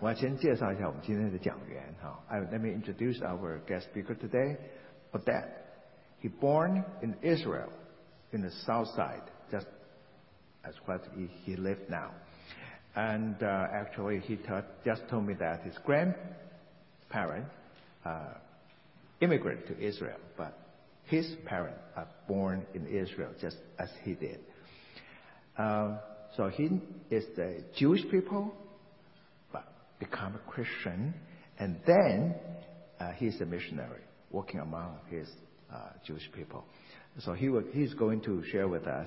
我要先介绍一下我们今天的讲员哈。Let me introduce our guest speaker today, Oded. He born in Israel, in the south side, just as what he lived now. And actually, he just told me that his grandparents immigrated to Israel, but his parents are born in Israel, just as he did. So he is the Jewish people, but become a Christian, and then he's a missionary working among his Jewish people. So he's going to share with us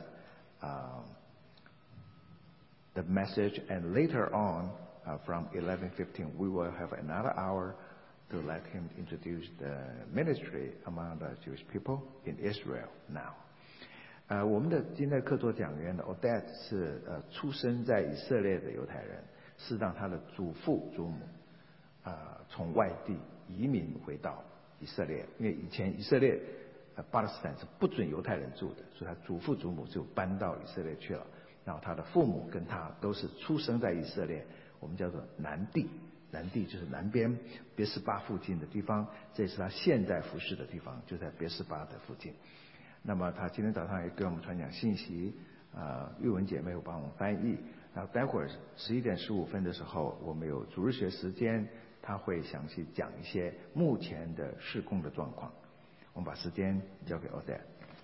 the message, and later on, from 11:15, we will have another hour to let him introduce the ministry among the Jewish people in Israel now. 我们的今天的客座讲员 Oded 是出生在以色列的犹太人，事实上他的祖父祖母从外地移民回到以色列，因为以前以色列巴勒斯坦是不准犹太人住的，所以他祖父祖母就搬到以色列去了。然后他的父母跟他都是出生在以色列，我们叫做南地，南地就是南边别是巴附近的地方，这也是他现在服侍的地方，就在别是巴的附近。那么他今天早上也给我们传讲信息，玉文姐妹会帮我们翻译。然后待会儿11:15的时候，我们有主日学时间，他会详细讲一些目前的事工的状况。我们把时间交给 Oded。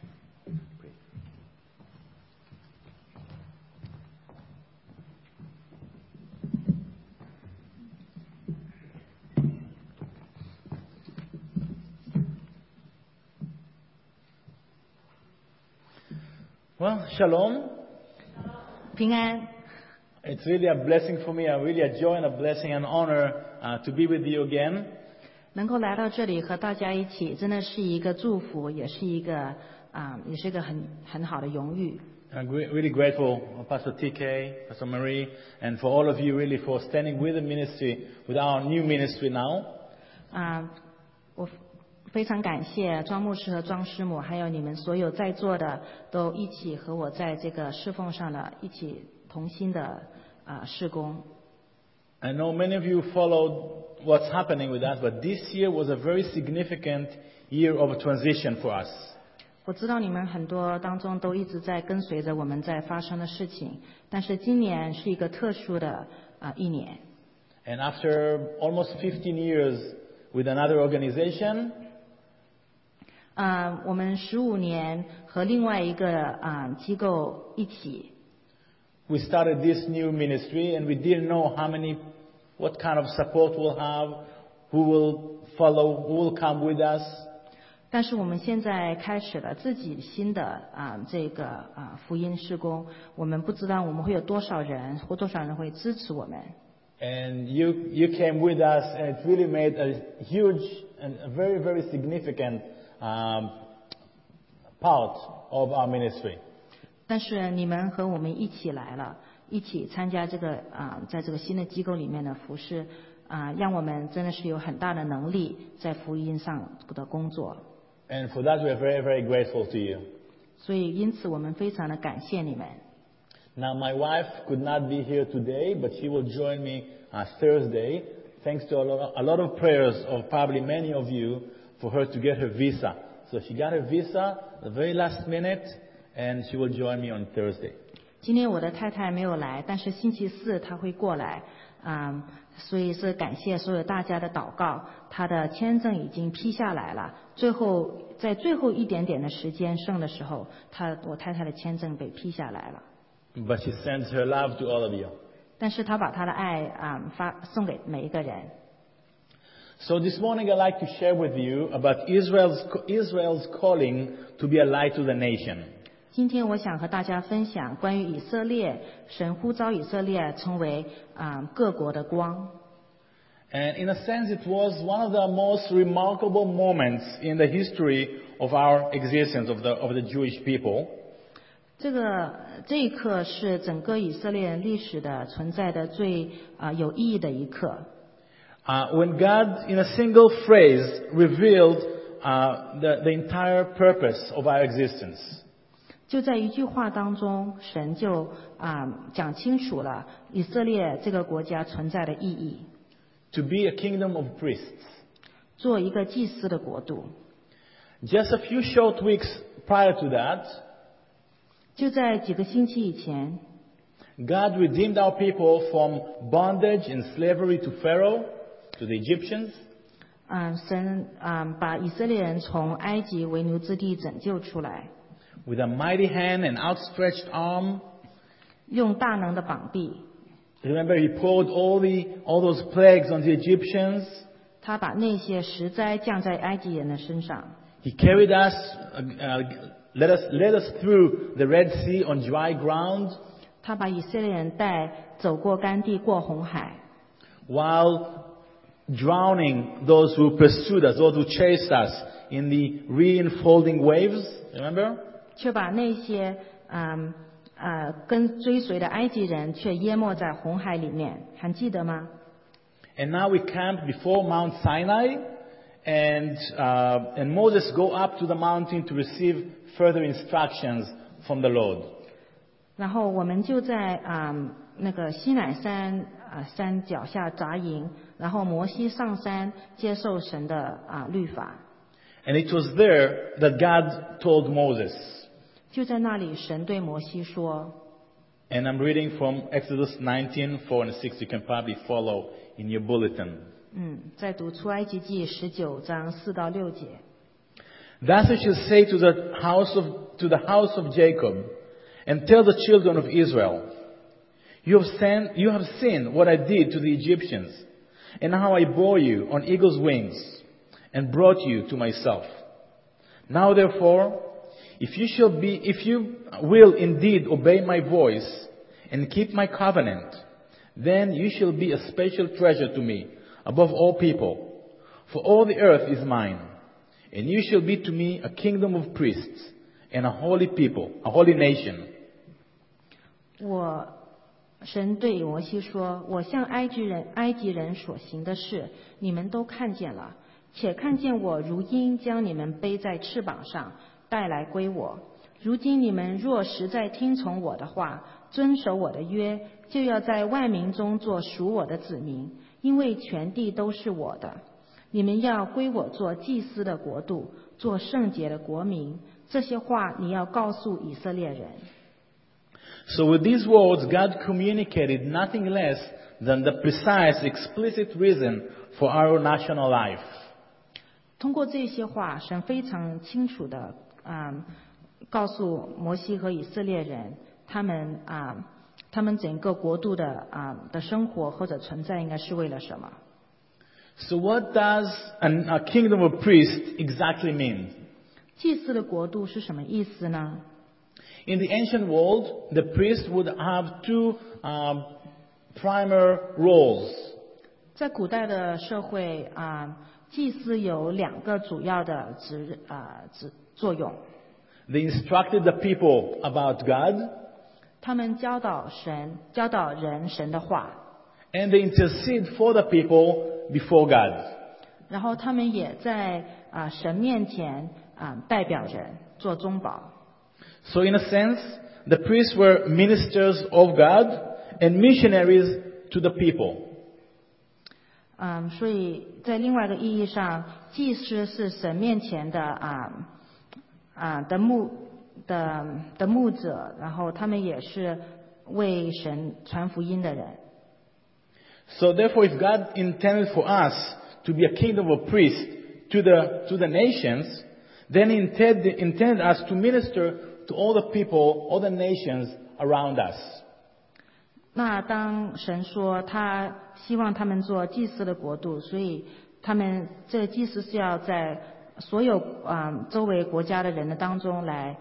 Well, shalom. 平安。 It's really a blessing for me. I really enjoy and a blessing and honor to be with you again. 能够来到这里和大家一起，真的是一个祝福，也是一个很好的荣誉。 I'm really grateful, Pastor TK, Pastor Marie, and for all of you really for standing with the ministry, with our new ministry now. 我非常感谢庄牧师和庄师母，还有你们所有在座的，都一起和我在这个侍奉上的一起同心的事工。 I know many of you followed what's happening with us, but this year was a very significant year of transition for us. 我知道你们很多当中都一直在跟随着我们在发生的事情，但是今年是一个特殊的一年。 And after almost 15 years with another organization, 我们15年和另外一个机构一起。 We started this new ministry, and we didn't know what kind of support we'll have, who will follow, who will come with us. 但是我们现在开始了自己新的这个福音事工，我们不知道我们会有多少人或多少人会支持我们。 And you came with us, and it really made a huge and a very, very significant part of our ministry. 但是你们和我们一起来了，一起参加这个在这个新的机构里面的服事，让我们真的是有很大的能力在福音上的工作。 And for that, we are very, very grateful to you. 所以因此我们非常的感谢你们。 Now, my wife could not be here today, but she will join me Thursday, thanks to a lot of prayers of probably many of you for her to get her visa. So she got her visa the very last minute, and she will join me on Thursday. 今天我的太太没有来，但是星期四她会过来，所以是感谢所有大家的祷告，她的签证已经批下来了。在最后一点点的时间剩的时候，我太太的签证被批下来了。 But she sends her love to all of you. 但是她把她的爱送给每一个人。 So this morning I'd like to share with you about Israel's calling to be a light to the nation. 今天我想和大家分享关于以色列，神呼召以色列成为各国的光。 And in a sense, it was one of the most remarkable moments in the history of our existence of the Jewish people. 这一刻是整个以色列历史的存在的最有意义的一刻。 When God, in a single phrase, revealed the entire purpose of our existence. 就在一句话当中，神就讲清楚了以色列这个国家存在的意义。 to be a kingdom of priests. 做一个祭司的国度。 Just a few short weeks prior to that, 就在几个星期以前， God redeemed our people from bondage and slavery to Pharaoh, to the Egyptians. 神把以色列人从埃及为奴之地拯救出来， With a mighty hand and outstretched arm. 用大能的膀臂， Remember, he poured all those plagues on the Egyptians. 他把那些十灾降在埃及人的身上。 He carried us, led us through the Red Sea on dry ground, 他把以色列人走过干地，过红海， while drowning those who pursued us, those who chased us in the re-enfolding waves. Remember? 却把那些跟追随的埃及人却淹没在红海里面，还记得吗？ And now we camp before Mount Sinai, and Moses go up to the mountain to receive further instructions from the Lord. 然后我们就在那个西乃山山脚下扎营，然后摩西上山接受神的律法。 And it was there that God told Moses. 就在那里，神对摩西说 And I'm reading from Exodus 19:4 and 6. You can probably follow in your bulletin. 在读出埃及记19章4到6节。 Thus you shall say to the house of Jacob, and tell the children of Israel, you have seen what I did to the Egyptians, and how I bore you on eagle's wings, and brought you to myself. Now therefore, if you will indeed obey my voice, and keep my covenant, then you shall be a special treasure to me above all people, for all the earth is mine, and you shall be to me a kingdom of priests, and a holy people, a holy nation. 神对摩西说：“我向埃及人所行的事，你们都看见了，且看见我如鹰将你们背在翅膀上，带来归我。如今你们若实在听从我的话，遵守我的约，就要在万民中做属我的子民，因为全地都是我的。你们要归我做祭司的国度，做圣洁的国民。这些话你要告诉以色列人。” So with these words, God communicated nothing less than the precise, explicit reason for our national life. 通过这些话，神非常清楚地告诉摩西和以色列人，他们整个国度的生活或者存在应该是为了什么。 So what does a kingdom of priests exactly mean? 祭司的国度是什么意思呢？ In the ancient world, the priest would have two primary roles. 在古代的社会祭司有2个主要的作用。 They instructed the people about God, 他们教导人神的话， and they intercede for the people before God. 然后他们也在神面前代表人做中保。 So in a sense, the priests were ministers of God and missionaries to the people. 所以在另外一个意义上，祭司是神面前的牧者，然后他们也是为神传福音的人。 So therefore, if God intended for us to be a kingdom of priests to the nations, then He intended us to minister to all the people, all the nations around us. 那当神说他希望他们做祭司的国度，所以他们这个祭司是要在所有周围国家的人的当中来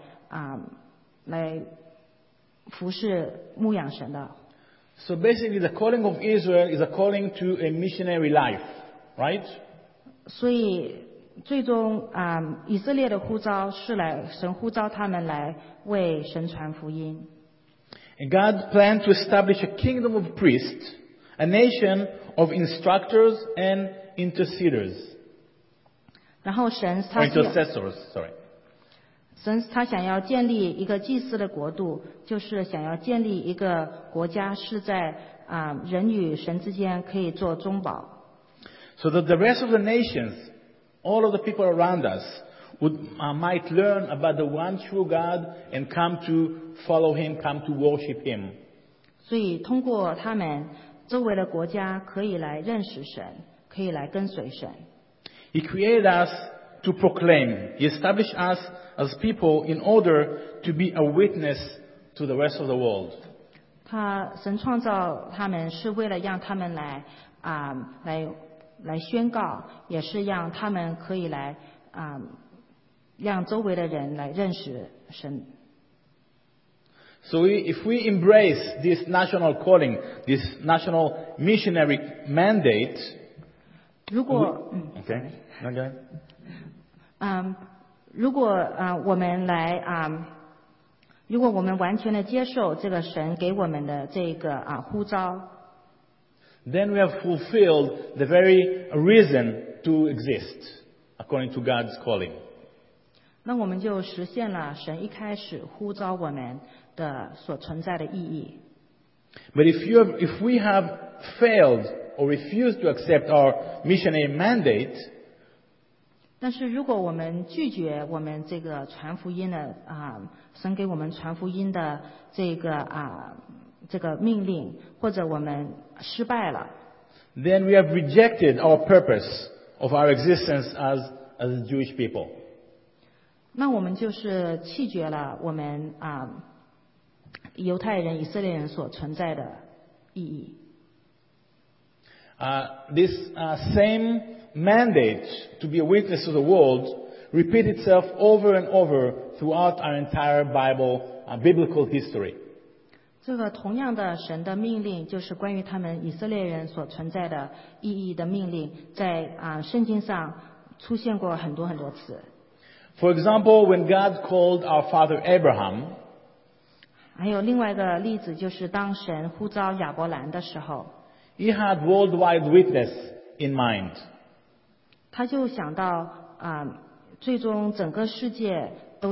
服侍牧养神的。 So basically, the calling of Israel is a calling to a missionary life, right? 所以最终以色列的呼召是神呼召他们来为神传福音。 And God planned to establish a kingdom of priests, a nation of instructors and interceders. 然后 Or intercessors, sorry. 神他想要建立一个祭司的国度，就是想要建立一个国家，是在人与神之间可以做中保。 so that the rest of the nations, all of the people around us, might learn about the one true God and come to follow Him, come to worship Him. 所以通过他们，周围的国家可以来认识神，可以来跟随神。 He created us to proclaim. He established us as people in order to be a witness to the rest of the world. 神创造他们是为了让他们来宣告，也是让他们可以来让周围的人来认识神。 So if we embrace this national calling, this national missionary mandate, 如果 okay, okay. 如果我们完全的接受这个神给我们的这个呼召， then we have fulfilled the very reason to exist, according to God's calling. 那我们就实现了神一开始呼召我们的所存在的意义。 But if we have failed or refused to accept our missionary mandate, 但是如果我们拒绝我们这个传福音的神给我们传福音的这个命令，或者我们失败了， then we have rejected our purpose of our existence as Jewish people. 那我们就是弃绝了我们犹太人、以色列人所存在的意义。 This same mandate to be a witness to the world repeats itself over and over throughout our entire biblical history. 这个同样的神的命令，就是关于他们以色列人所存在的意义的命令，在圣经上出现过很多很多次。 For example, when God called our father Abraham, 还有另外一个例子，就是当神呼召亚伯兰的时候， He had worldwide witness in mind. 他就想到最终整个世界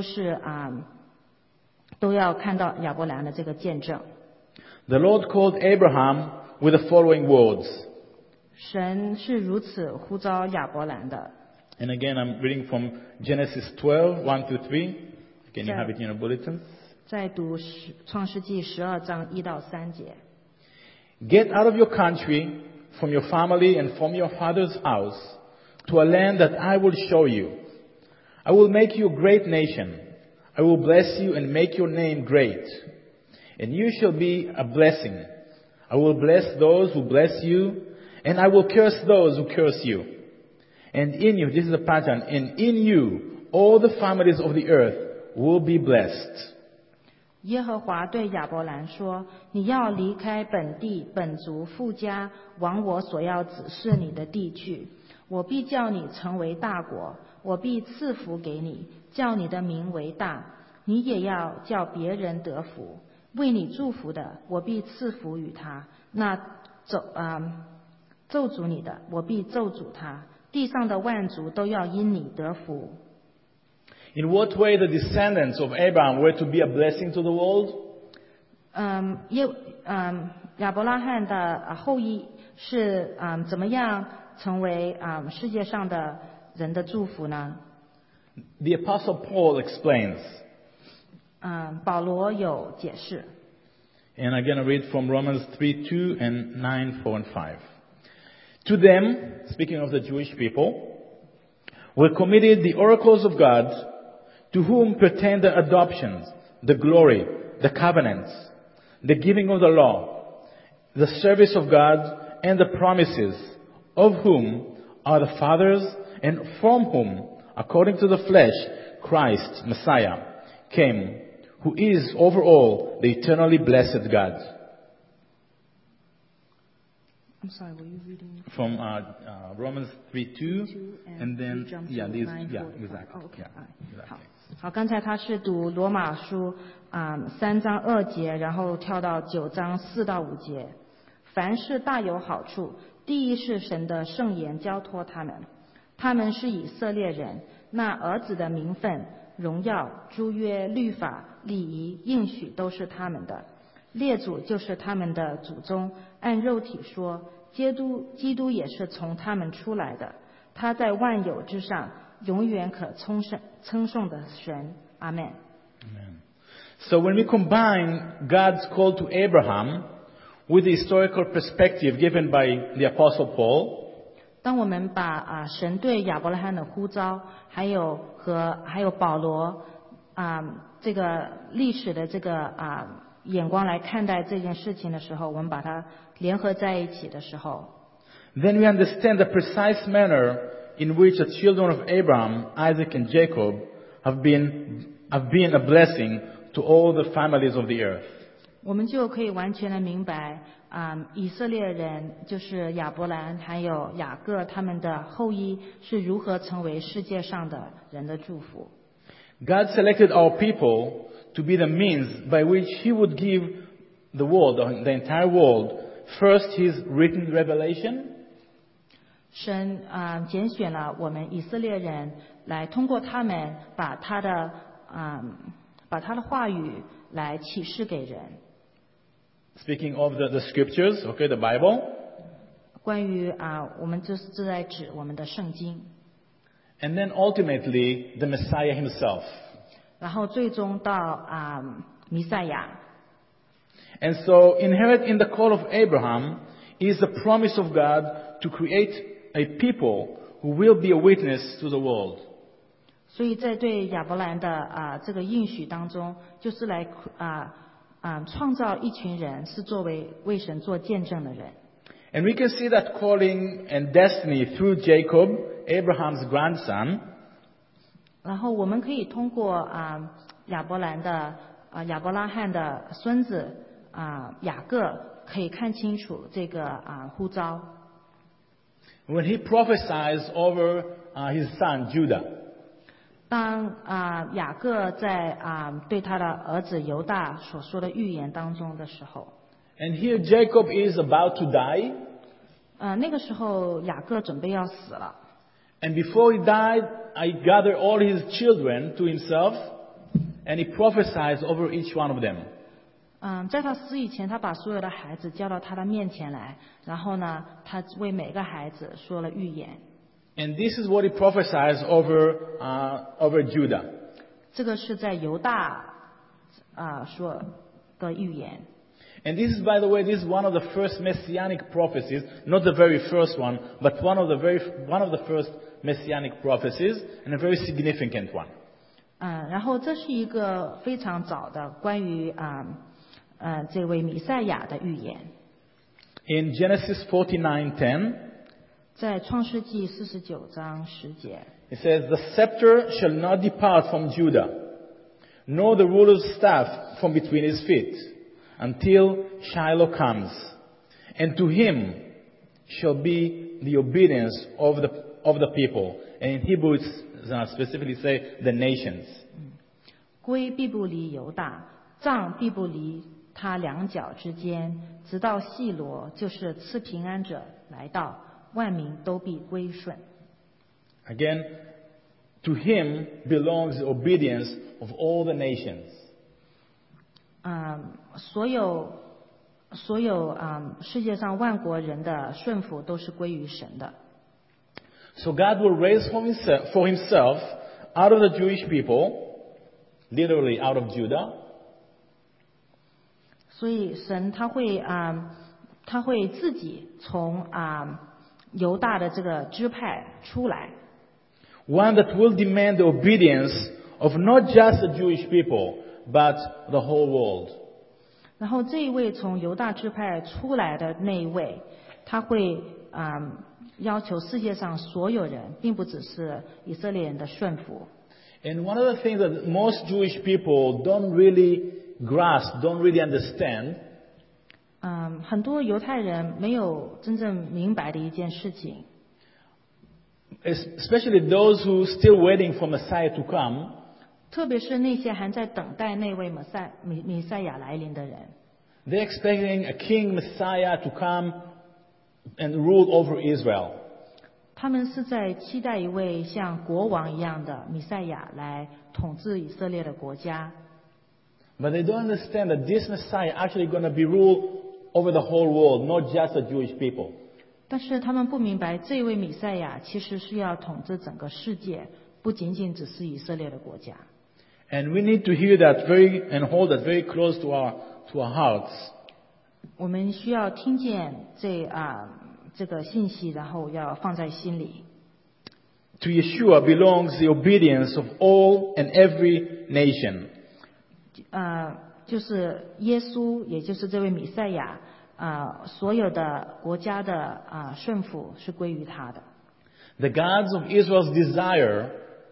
都要看到亚伯兰的这个见证。 The Lord called Abraham with the following words. 神是如此呼召亚伯兰的。 And again, I'm reading from Genesis 12, 1 to 3. Can you have it in your bulletins? 再读创世纪12章1到3节。 Get out of your country, from your family and from your father's house, to a land that I will show you. I will make you a great nation. I will bless you and make your name great. And you shall be a blessing. I will bless those who bless you, and I will curse those who curse you. And in you, this is a pattern, and in you, all the families of the earth will be blessed. 耶和华对亚伯兰说：“你要离开本地、本族、父家，往我所要指示你的地去。我必叫你成为大国，我必赐福给你，叫你的名为大。你也要叫别人得福。为你祝福的，我必赐福与他；那咒诅你的，我必咒诅他。地上的万族都要因你得福。” In what way the descendants of Abraham were to be a blessing to the world? 亚伯拉罕的后裔是怎么样成为世界上的人的祝福呢？ The Apostle Paul explains. 保罗有解释。 And I'm going to read from Romans 3:2 and 9:4 and 5. To them, speaking of the Jewish people, were committed the oracles of God, to whom pertain the adoptions, the glory, the covenants, the giving of the law, the service of God, and the promises, of whom are the fathers, and from whom, according to the flesh, Christ, Messiah, came, who is over all the eternally blessed God. I'm sorry, were you reading? From Romans 3:2, and then exactly. Oh, okay. Exactly. 好，刚才他是读罗马书3章2节，然后跳到9章4到5节。凡事大有好处，第一是神的圣言交托他们，他们是以色列人，那儿子的名分、荣耀、诸约、律法、礼仪、应许都是他们的。列祖就是他们的祖宗，按肉体说， 基督也是从他们出来的，他在万有之上，永远可称颂的神。阿们。 So when we combine God's call to Abraham with the historical perspective given by the Apostle Paul, 当我们把神对亚伯拉罕的呼召，还有保罗这个历史的这个眼光来看待这件事情的时候，我们把它联合在一起的时候， then we understand the precise manner in which the children of Abraham, Isaac and Jacob have been a blessing to all the families of the earth. 我们就可以完全的明白以色列人就是亚伯兰还有雅各他们的后裔是如何成为世界上的人的祝福。 God selected our people to be the means by which He would give the world, the entire world, first His written revelation, 神拣选了我们以色列人，来通过他们把他的话语来启示给人。 speaking of the scriptures, okay, the Bible, 关于我们这是在指我们的圣经， and then ultimately the Messiah Himself. 然后最终到弥赛亚。 And so inherent in the call of Abraham is the promise of God to create a people who will be a witness to the world. 所以在对亚伯兰的这个应许当中，就是来创造一群人，是作为神做见证的人。 And we can see that calling and destiny through Jacob, Abraham's grandson, 然后我们可以通过亚伯拉罕的孙子雅各，可以看清楚这个呼召。 when he prophesies over his son Judah. 当雅各在对他的儿子犹大所说的预言当中的时候， And here Jacob is about to die. 那个时候雅各准备要死了。 And before he died, I gathered all his children to himself, and he prophesies over each one of them. 在他死以前，他把所有的孩子叫到他的面前来，然后呢，他为每个孩子说了预言。 And this is what he prophesies over Judah. 这个是在犹大说的预言。 And this is, by the way, this is one of the first messianic prophecies, not the very first one, but one of the first messianic prophecies, and a very significant one. 然后这是一个非常早的关于这位弥赛亚的预言。 In Genesis 49:10, 在创世纪49章10节， it says, "The scepter shall not depart from Judah, nor the ruler's staff from between his feet, until Shiloh comes, and to him shall be the obedience of the people." And in Hebrew, it's specifically say the nations. 圭必不离犹大，杖必不离他两脚之间，直到细罗，就是赐平安者来到，万民都必归顺。 Again, to him belongs the obedience of all the nations. 所有世界上万国人的顺服都是归于神的。 So God will raise for himself out of the Jewish people, literally out of Judah, 所以神他会自己从犹大的这个支派出来， one that will demand the obedience of not just the Jewish people, but the whole world. 然后这一位从犹大支派出来的那一位，他会要求世界上所有人，并不只是以色列人的顺服。 And one of the things that most Jewish people don't really grasp, don't really understand, 很多犹太人没有真正明白的一件事情， especially those who still waiting for Messiah to come, 特别是那些还在等待那位弥赛亚来临的人， they're expecting a king Messiah to come and rule over Israel. 他们是在期待一位像国王一样的弥赛亚来统治以色列的国家。 But they don't understand that this Messiah actually going to be ruled over the whole world, not just the Jewish people. 但是他们不明白，这位弥赛亚其实是要统治整个世界，不仅仅只是以色列的国家。 And we need to hear that and hold that very close to our hearts. 我们需要听见这个信息，然后要放在心里。 To Yeshua belongs the obedience of all and every nation. 就是耶稣，也就是这位弥赛亚，所有的国家的顺服是归于他的。 The God of Israel's desire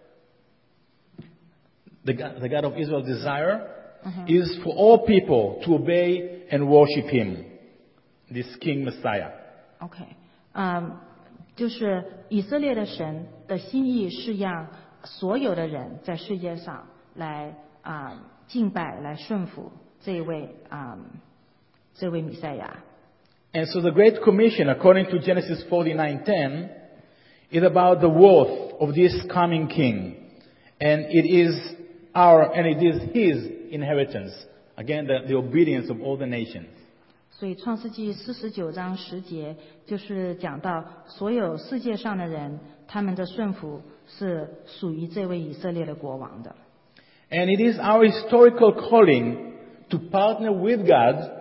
is for all people to obey and worship Him, this King Messiah. OK， 就是以色列的神的心意是让所有的人在世界上来敬拜、来顺服这位弥赛亚。 And so the Great Commission, according to Genesis 49:10, is about the worth of this coming King, and it is His inheritance. Again, the obedience of all the nations. 所以创世纪49章10节就是讲到所有世界上的人，他们的顺服是属于这位以色列的国王的。 And it is our historical calling to partner with God.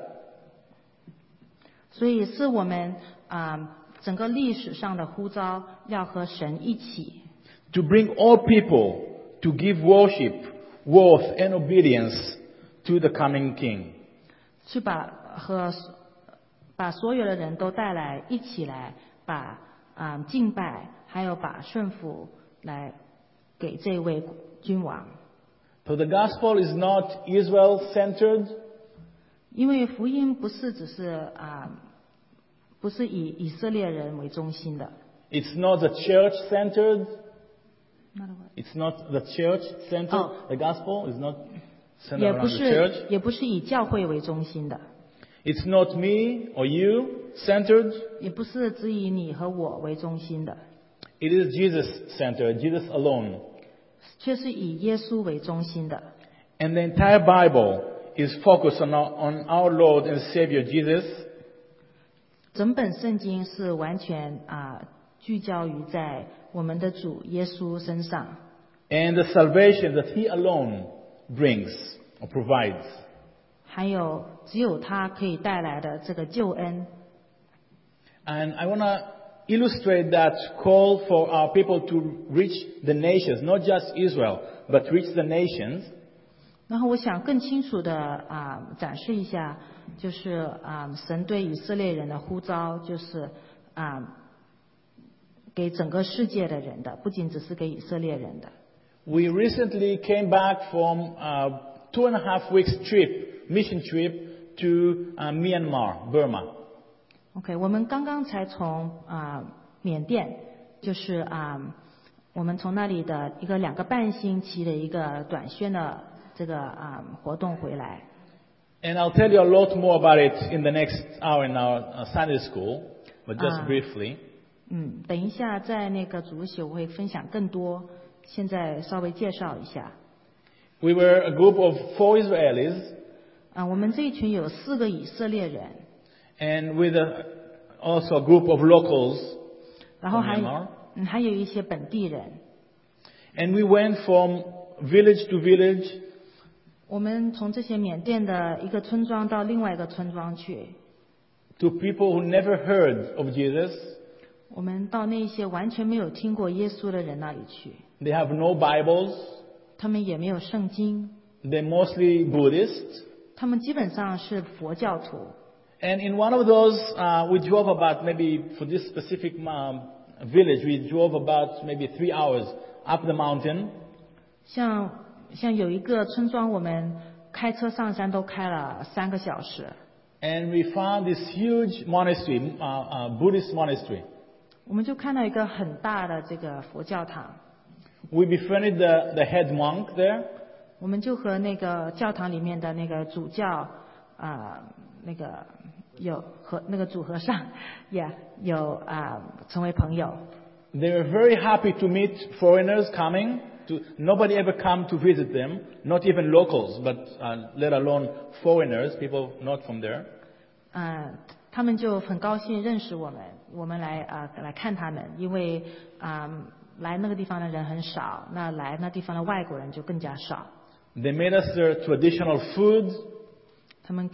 所以是我们整个历史上的呼召，要和神一起。 To bring all people to give worship, worth, and obedience to the coming King. 去把所有的人都带来，一起来把敬拜，还有把顺服来给这位君王。 So the gospel is not Israel-centered. 因为福音不是只是不是以以色列人为中心的。 It's not the church-centered. It's not the church-centered. The gospel is not centered around the church. 也不是以教会为中心的。 It's not me or you-centered. 也不是只以你和我为中心的。 It is Jesus-centered, Jesus alone. 却是以耶稣为中心的。 And the entire Bible is focused on our Lord and Savior Jesus. 整本圣经是完全聚焦于在我们的主耶稣身上。 And the salvation that He alone brings or provides. 还有只有他可以带来的这个救恩。 And I want to illustrate that call for our people to reach the nations, not just Israel, but reach the nations. 然后我想更清楚的展示一下，就是神对以色列人的呼召，就是给整个世界的人的，不仅只是给以色列人的。 We recently came back from a 2.5 weeks mission trip to Myanmar, Burma. OK， 我们刚刚才从缅甸，就是我们从那里的一个2个半星期的一个短宣的这个活动回来。 And I'll tell you a lot more about it in the next hour in our Sunday school, but just briefly. 等一下在那个主日学我会分享更多，现在稍微介绍一下。 We were a group of 4 Israelis. 我们这一群有4个以色列人。 And with also a group of locals. 然后还有一些本地人。 And we went from village to village. 我们从这些缅甸的一个村庄到另外一个村庄去。 To people who never heard of Jesus. 我们到那些完全没有听过耶稣的人那里去。 They have no Bibles. 他们也没有圣经。 They're mostly Buddhist. 他们基本上是佛教徒。 And in one of those, we drove about maybe for this specific village, we drove about maybe 3 hours up the mountain. 像有一个村庄，我们开车上山都开了3个小时。 And we found this huge monastery, Buddhist monastery. 我们就看到一个很大的这个佛教堂。 We befriended the head monk there. 我们就和那个教堂里面的那个主教那个主和尚也有成为朋友。 They were very happy to meet foreigners coming. Nobody ever come to visit them, not even locals, but let alone foreigners, people not from there. 他们就很高兴认识我们， 我们来看他们，因为来那个地方的人很少，那来那地方的外国人就更加少。 They made us their traditional food. 他们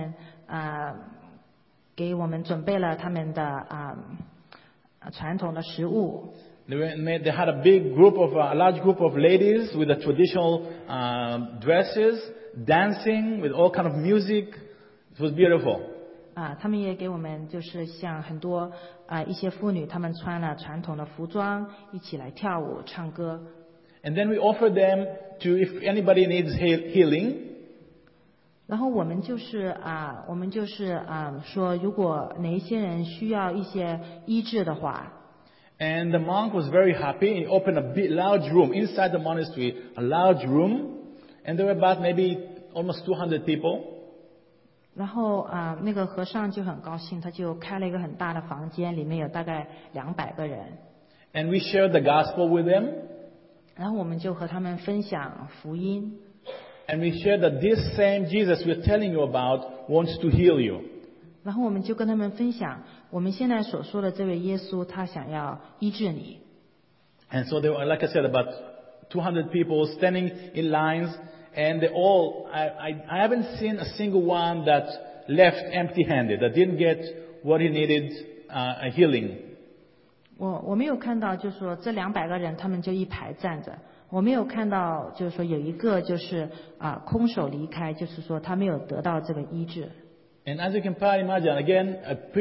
给我们准备了他们的传统的食物。 They had a large group of ladies with the traditional dresses, dancing with all kind of music. It was beautiful. 他们也给我们就是像很多一些妇女，她们穿了传统的服装，一起来跳舞、唱歌。 And then we offered them to if anybody needs healing. 然后我们就是说，如果哪一些人需要一些医治的话。 And the monk was very happy. He opened a big, large room inside the monastery, a large room, and there were about maybe almost 200 people. 然后那个和尚就很高兴，他就开了一个很大的房间，里面有大概200个人。 And we shared the gospel with them. 然后我们就和他们分享福音。 And we shared that this same Jesus we're telling you about wants to heal you. 然后我们就跟他们分享，我们现在所说的这位耶稣，他想要医治你。 And so there were, like I said, about 200 people standing in lines, and they all, I haven't seen a single one that left empty-handed, that didn't get what he needed, a healing. 我没有看到，就是说这200个人他们就一排站着，我没有看到就是说有一个就是空手离开，就是说他没有得到这个医治。 And as you can probably imagine, again,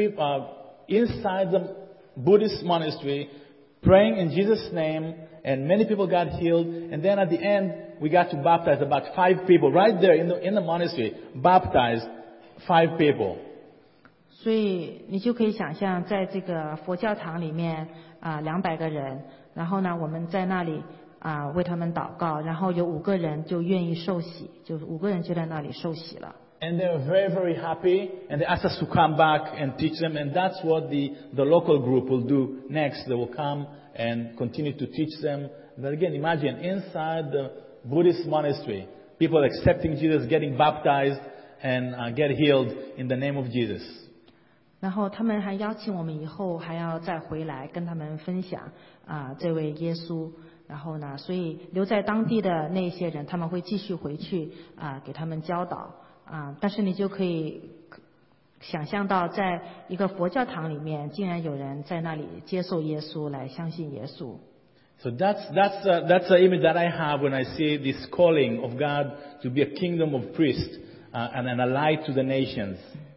inside the Buddhist monastery, praying in Jesus' name, and many people got healed. And then at the end, we got to baptize about 5 people right there in the monastery. Baptized 5 people. 所以你就可以想象，在这个佛教堂里面200个人，然后呢，我们在那里为他们祷告，然后有5个人就愿意受洗，就5个人就在那里受洗了。 And they were very, very happy, and they asked us to come back and teach them, and that's what the local group will do next. They will come and continue to teach them. But again, imagine inside the Buddhist monastery, people accepting Jesus, getting baptized, and get healed in the name of Jesus. 然后他们还邀请我们以后还要再回来跟他们分享这位耶稣。然后呢，所以留在当地的那些人，他们会继续回去给他们教导。但是你就可以想象到，在一个佛教堂里面，竟然有人在那里接受耶稣，来相信耶稣。 So that's the image that I have when I see this calling of God to be a kingdom of priests and a light to the nations.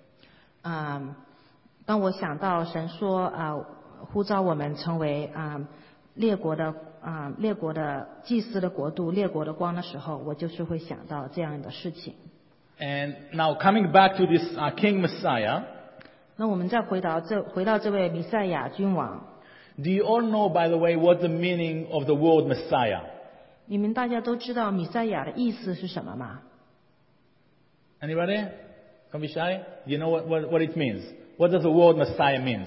当我想到神说呼召我们成为列国的祭司的国度，列国的光的时候，我就是会想到这样的事情。 And now coming back to this King Messiah. 那我们再回到这位弥赛亚君王。 Do you all know, by the way, what the meaning of the word Messiah? 你们大家都知道弥赛亚的意思是什么吗？ Anybody? Don't be shy. Do you know what it means? What does the word Messiah means?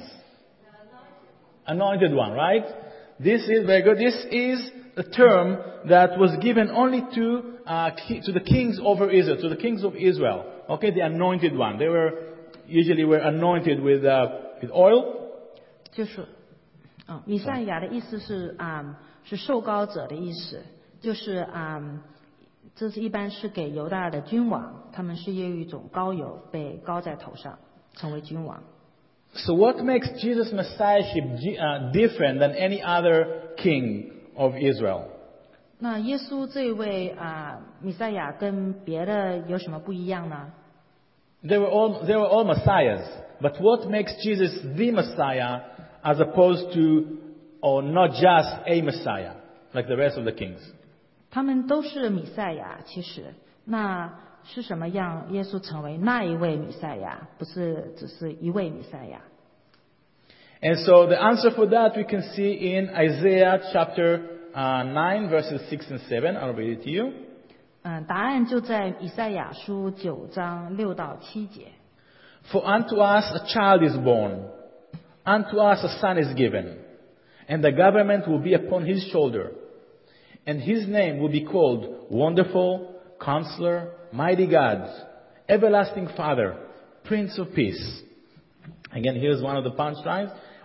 Anointed one, right? This is very good. This is a term that was given only to the kings over Israel, to the kings of Israel. Okay, the anointed one. They usually were anointed with oil. 就是弥赛亚的意思是受膏者的意思，就是这是一般是给犹大的君王，他们是有一种膏油被膏在头上，成为君王。 So what makes Jesus' Messiahship different than any other king of Israel? 那耶稣这位弥赛亚跟别的有什么不一样呢？ They were all Messiahs, but what makes Jesus the Messiah as opposed to, or not just a Messiah, like the rest of the kings? 他们都是弥赛亚，其实那是什么让耶稣成为那一位弥赛亚，不是只是一位弥赛亚。 And so the answer for that we can see in Isaiah chapter 9 verses 6 and 7. I'll read it to you. 答案就在以赛亚书9章6到7节。 For unto us a child is born, unto us a son is given, and the government will be upon his shoulder, and his name will be called Wonderful, Counselor, Mighty God, Everlasting Father, Prince of Peace. Again, here's one of the punchlines.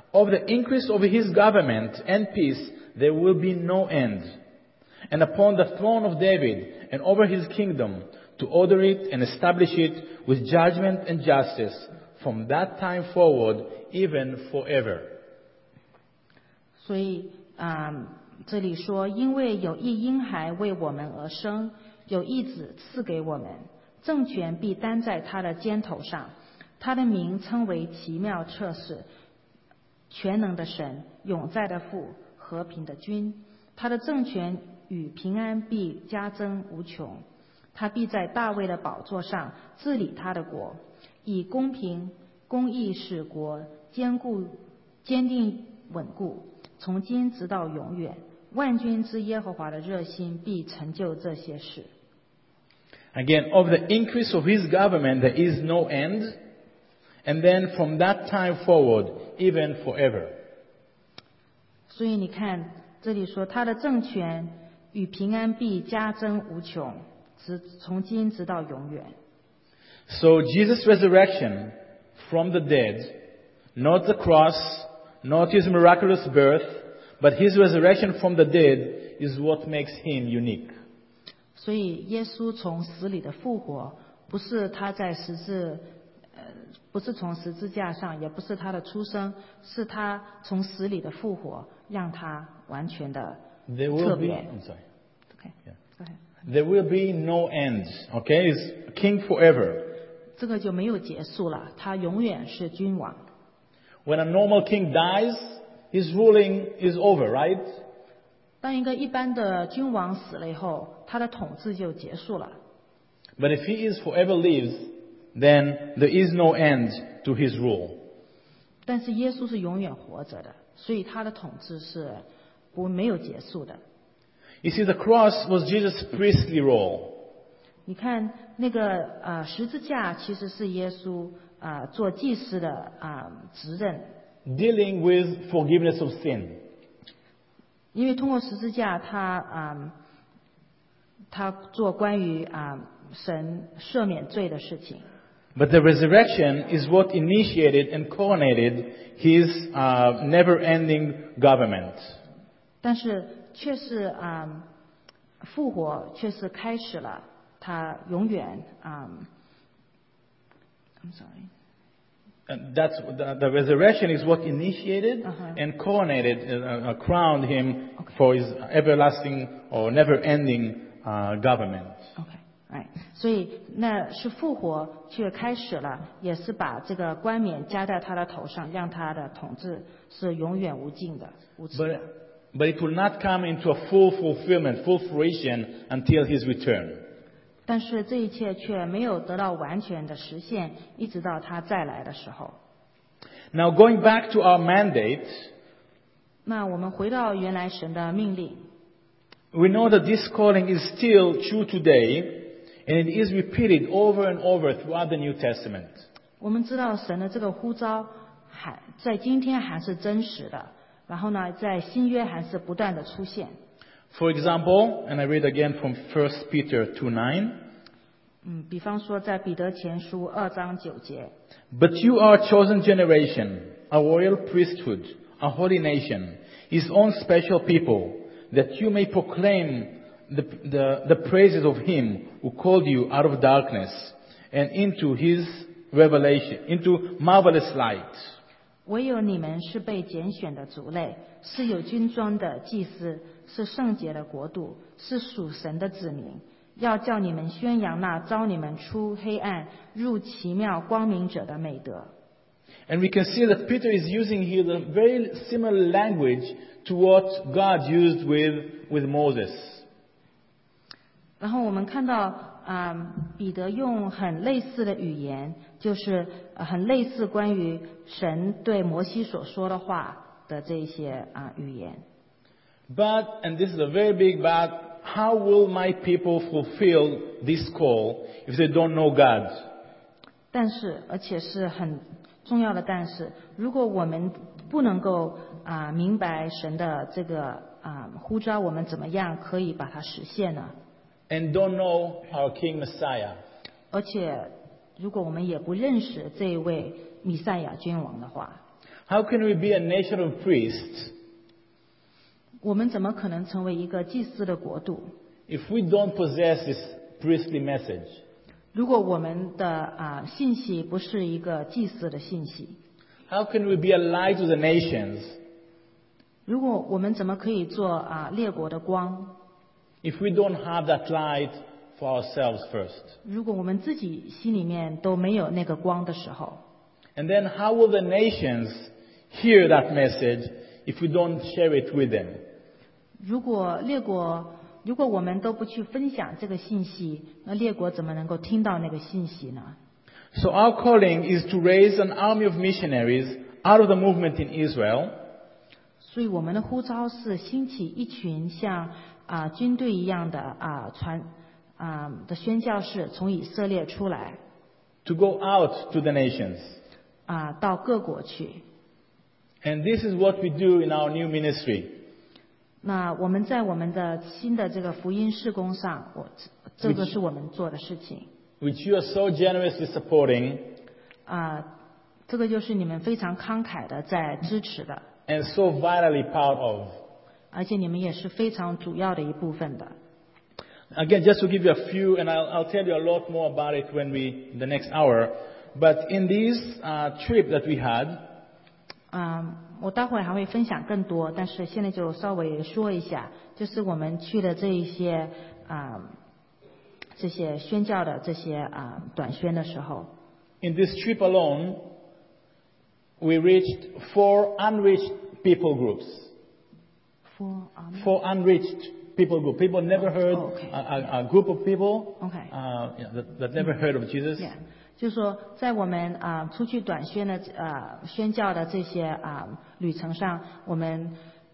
Of the increase of his government and peace, there will be no end. And upon the throne of David and over his kingdom, to order it and establish it with judgment and justice from that time forward, even forever. 所以这里说，因为有一婴孩为我们而生，有一子赐给我们，政权必担在他的肩头上，他的名称为奇妙策士，全能的神，永在的父，和平的君。他的政权与平安必加增无穷，他必在大卫的宝座上治理他的国，以公平公义使国坚定稳固，从今直到永远。万军之耶和华的热心必成就这些事。 Again, of the increase of his government there is no end, and then from that time forward, even forever. 所以你看，这里说他的政权与平安必加增无穷，从今直到永远。 So Jesus' resurrection from the dead, not the cross, not his miraculous birth, but his resurrection from the dead is what makes him unique. 所以耶稣从死里的复活，不是从十字架上，也不是他的出生，是他从死里的复活，让他完全的特别。 I'm sorry. Okay, go ahead. There will be no end. Okay, he's king forever. 这个就没有结束了，他永远是君王。 When a normal king dies, his ruling is over, right? 当一个一般的君王死了以后，他的统治就结束了。 But if he is forever lives, then there is no end to his rule. 但是耶稣是永远活着的，所以他的统治是没有结束的。 You see, the cross was Jesus' priestly role. 你看那个十字架其实是耶稣做祭司的职任。 Dealing with forgiveness of sin. 因为通过十字架他做关于神赦免罪的事情。 But the resurrection is what initiated and coronated his never-ending government. 但是却是复活却是开始了他永远I'm sorry. And that's the resurrection is what initiated and coronated, crowned him for his everlasting or never-ending government. OK, right. 所以那是复活却开始了，也是把这个冠冕加在他的头上，让他的统治是永远无尽的、无止的。 But it will not come into a full fulfillment, full fruition until his return. 但是这一切却没有得到完全的实现，一直到他再来的时候。 Now going back to our mandate, 那我们回到原来神的命令。 We know that this calling is still true today, and it is repeated over and over throughout the New Testament. 我们知道神的这个呼召在今天还是真实的，然后呢，在新约还是不断的出现。 For example, and I read again from 1 Peter 2:9. 比方说在彼得前书2章9节。 But you are a chosen generation, a royal priesthood, a holy nation, his own special people, that you may proclaim the praises of him who called you out of darkness and into his revelation, into marvelous light. 唯有你们是被拣选的族类，是有君尊的祭司，是圣洁的国度，是属神的子民，要叫你们宣扬那召你们出黑暗入奇妙光明者的美德。 And we can see that Peter is using here the very similar language to what God used with Moses. 然后我们看到彼得用很类似的语言，就是很类似关于神对摩西所说的话的这些语言。 But, and this is a very big but, how will my people fulfill this call if they don't know God? 但是，而且是很重要的但是，如果我们不能够明白神的这个呼召，我们怎么样可以把它实现呢？ And don't know our King Messiah. 而且，如果我们也不认识这一位弥赛亚君王的话 How can we be a nation of priests 我们怎么可能成为一个祭司的国度？ if we don't possess this priestly message? 如果我们的信息不是一个祭司的信息， How can we be a light to the nations 如果我们怎么可以做列国的光？ if we don't have that light for ourselves first? 如果我们自己心里面都没有那个光的时候， And then how will the nations hear that message if we don't share it with them? 如果我们都不去分享这个信息，那列国怎么能够听到那个信息呢？ So our calling is to raise an army of missionaries out of the movement in Israel. 所以我们的呼召是兴起一群像军队一样的的宣教士从以色列出来 To go out to the nations. 到各国去。 And this is what we do in our new ministry. 那我们在我们的新的这个福音事工上，这个是我们做的事情。 Which you are so generously supporting 这个就是你们非常慷慨的在支持的， and so vitally part of. 而且你们也是非常主要的一部分的。 Again, just to give you a few, and I'll tell you a lot more about it in the next hour. But in this trip that we had, 我待会儿还会分享更多，但是现在就稍微说一下，就是我们去的这一些这些宣教的这些短宣的时候， in this trip alone, we reached 4 unreached people groups. 4 unreached people groups. People never heard, okay. a group of people Okay. That never heard of Jesus. Yeah. 就是说，在我们出去短宣的宣教的这些旅程上，我们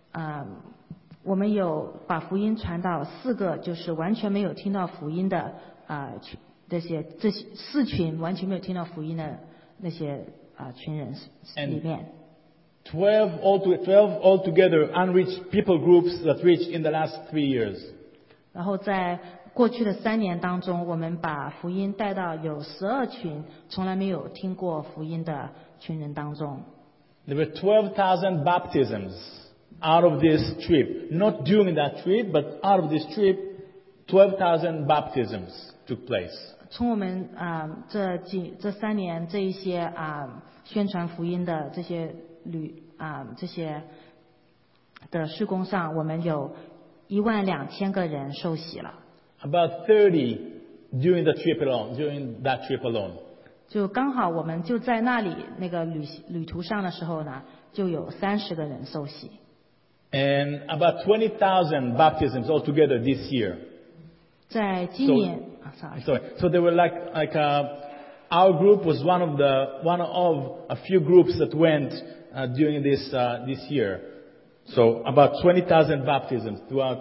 有把福音传到4个就是完全没有听到福音的这些4群完全没有听到福音的那些群人里面。 12 altogether unreached people groups that reached in the last 3 years. 然后在过去的3年当中，我们把福音带到有12群从来没有听过福音的群人当中。 There were 12,000 baptisms out of this trip. Not during that trip, but out of this trip, 12,000 baptisms took place. 从我们这3年这一些宣传福音的这些这些的事工上，我们有12000个人受洗了。 About 30 during that trip alone. 就刚好我们就在那里那个旅途上的时候呢，就有30个人受洗。 And about 20,000 baptisms altogether this year. 在今年 Sorry. So they were like our group was one of a few groups that went during this year. So about 20,000 baptisms throughout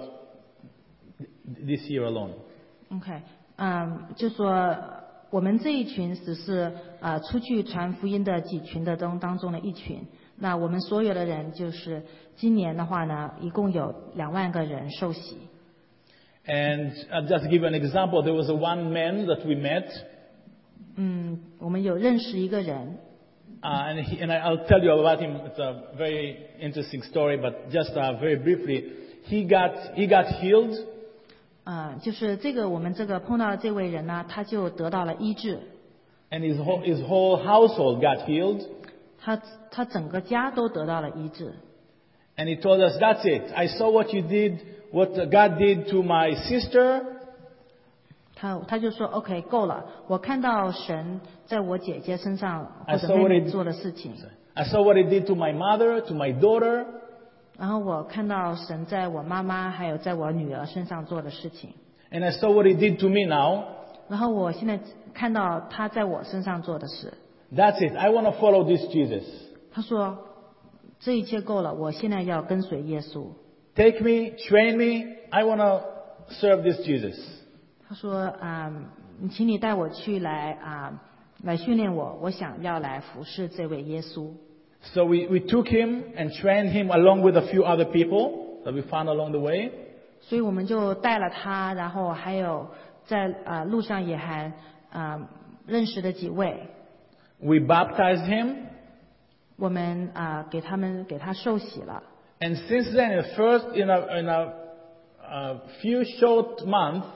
this year alone. OK， 就说我们这一群只是出去传福音的几群的当中的一群。那我们所有的人就是今年的话呢，一共有2万个人受洗。 And just to give you an example, there was one man that we met. 我们有认识一个人。 And I'll tell you about him. It's a very interesting story, but just very briefly, he got healed. 就是我们碰到的这位人呢，他就得到了医治。 And his whole household got healed. 他整个家都得到了医治。 And he told us, "That's it. I saw what God did to my sister." 他就说 OK 够了，我看到神在我姐姐身上或者妹妹做的事情。 I saw what He did to my mother, to my daughter. 然后我看到神在我妈妈还有在我女儿身上做的事情。 And I saw what He did to me now. 然后我现在看到他在我身上做的事。 That's it. I want to follow this Jesus. 他说这一切够了，我现在要跟随耶稣。 Take me, train me. I want to serve this Jesus. 他说请你带我去来训练我，我想要来服侍这位耶稣。 So we took him and trained him along with a few other people that we found along the way. 所以我们就带了他，然后还有在路上也还认识的几位。 We baptized him. 我们给他受洗了。 And since then, in a few short months,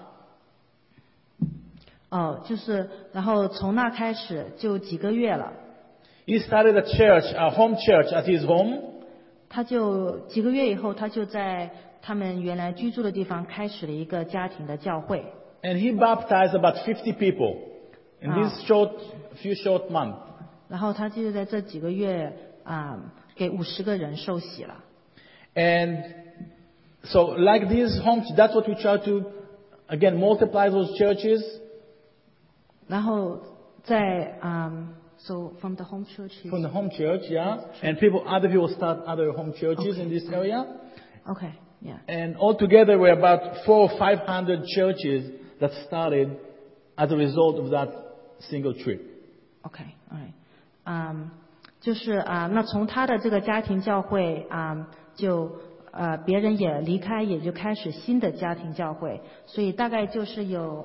然后从那开始就几个月了， he started a home church at his home. 他就几个月以后，他就在他们原来居住的地方开始了一个家庭的教会。 And he baptized about 50 people in these few short months. 然后他就在这几个月给50个人受洗了。 And so like these homes, that's what we try to, again, multiply those churches. 然后在so from the home church. From the home church, yeah. And other people start other home churches in this area. Okay, yeah. And altogether, we're about 400 or 500 churches that started as a result of that single trip. Okay, alright. 就是那从他的这个家庭教会就别人也离开，也就开始新的家庭教会，所以大概就是有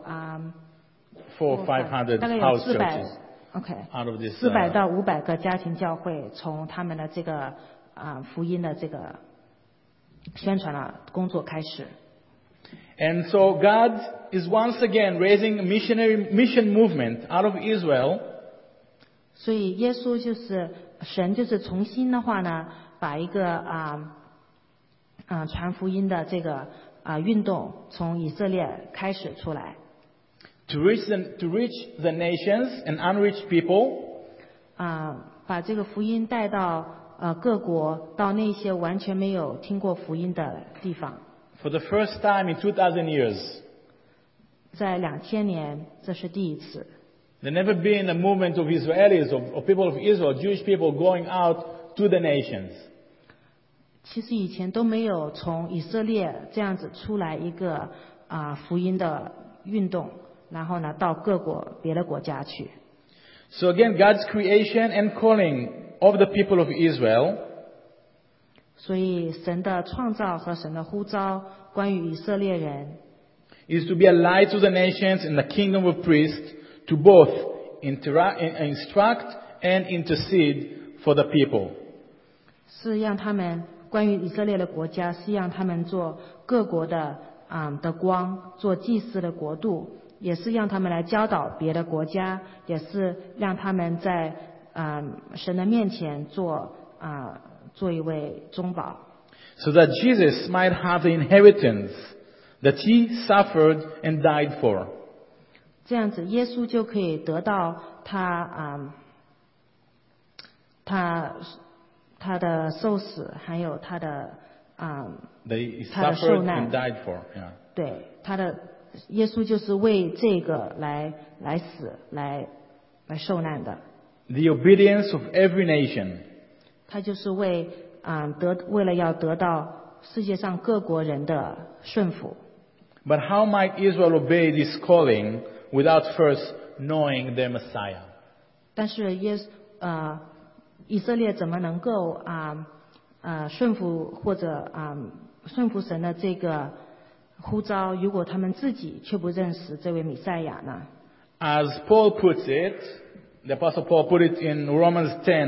400or 500 大概有 house 400 churches ，OK， out of this. 400到500个家庭教会从他们的这个福音的这个宣传的工作开始。 And so God is once again raising a mission movement out of Israel. 所以耶稣神就是重新的话呢，把一个传福音的这个运动从以色列开始出来。 To reach the nations and unreached people. 把这个福音带到各国，到那些完全没有听过福音的地方。 For the first time in 2000 years. 在2000年，这是第一次。 There never been a movement of Israelis, of people of Israel, Jewish people going out to the nations. 其实以前都没有从以色列这样子出来一个福音的运动，然后呢到各国别的国家去。 So again, God's creation and calling of the people of Israel. 所以神的创造和神的呼召，关于以色列人， is to be a light to the nations and the kingdom of priests to both instruct and intercede for the people. 是让他们关于以色列的国家，是让他们做各国的光，做祭司的国度，也是让他们来教导别的国家，也是让他们在神的面前做一位中保。 So that Jesus might have the inheritance that he suffered and died for. 这样子，耶稣就可以得到他的受死，还有他的 They 他的受 suffered 难 and。died for. Yeah. 对，耶稣就是为这个来死，来受难的。 The obedience of every nation. 他就是为了要得到世界上各国人的顺服。 But how might Israel obey this calling without first knowing their Messiah? 但是以色列怎么能够顺服或者顺服神的这个呼召，如果他们自己却不认识这位弥赛亚呢？ As Paul puts it, the Apostle Paul put it in Romans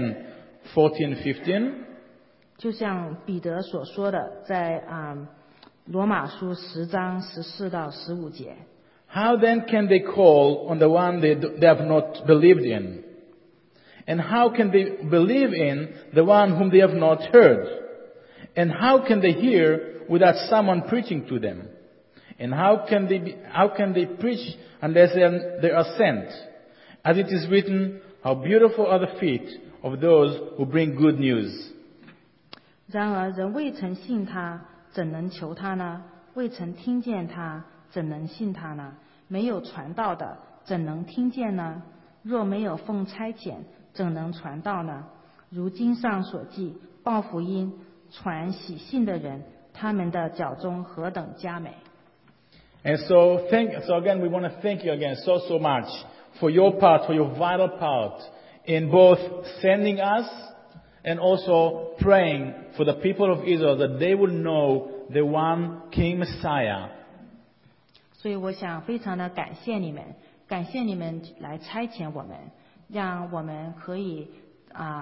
10:14-15. 就像彼得所说的，在罗马书10章14到15节。 How then can they call on the one they have not believed in? And how can they believe in the one whom they have not heard? And how can they hear without someone preaching to them? And how can they preach unless they are sent? As it is written, how beautiful are the feet of those who bring good news. 然而人未曾信他，怎能求他呢？未曾听见他，怎能信他呢？没有传道的，怎能听见呢？若没有奉差遣，怎能传道呢？如经上所记，报福音、传喜信的人，他们的脚中何等佳美。 And so again, we want to thank you again so much for your part, for your vital part in both sending us and also praying for the people of Israel that they will know the one King Messiah. 所以我想非常的感谢你们来差遣我们，让我们可以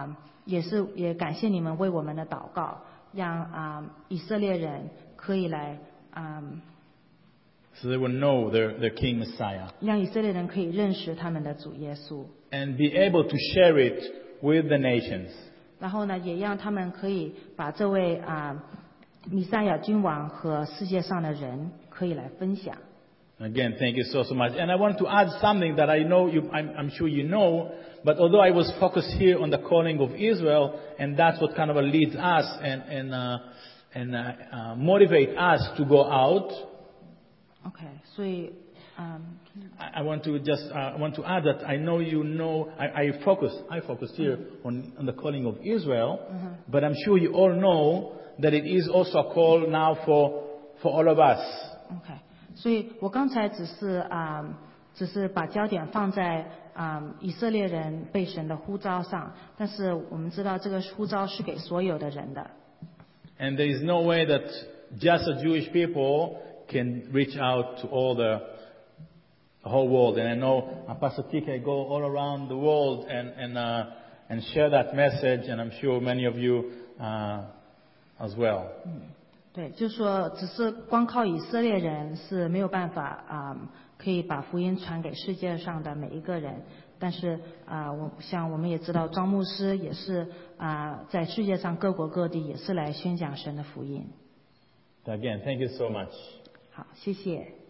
也感谢你们为我们的祷告，让以色列人可以来 So they will know their King Messiah 让以色列人可以认识他们的主耶稣， and be able to share it with the nations. 然后呢，也让他们可以把这位弥赛亚君王和世界上的人可以来分享。 Again, thank you so much. And I want to add something that I know I'm sure you know, but although I was focused here on the calling of Israel, and that's what kind of leads us and motivate us to go out. OK， 所以 I want to just want to add that I know you know I focused here on the calling of Israel, but I'm sure you all know that it is also a call now for all of us. OK， 所以我刚才只是把焦点放在以色列人被神的呼召上，但是我们知道这个呼召是给所有的人的。 And there is no way that just the Jewish people can reach out to all the whole world. And I know Pastor TK go all around the world and share that message, and I'm sure many of you as well. 对，就是说，只是光靠以色列人是没有办法可以把福音传给世界上的每一个人。但是我们也知道，庄牧师也是在世界上各国各地也是来宣讲神的福音。 Again, thank you so much. 好，谢谢。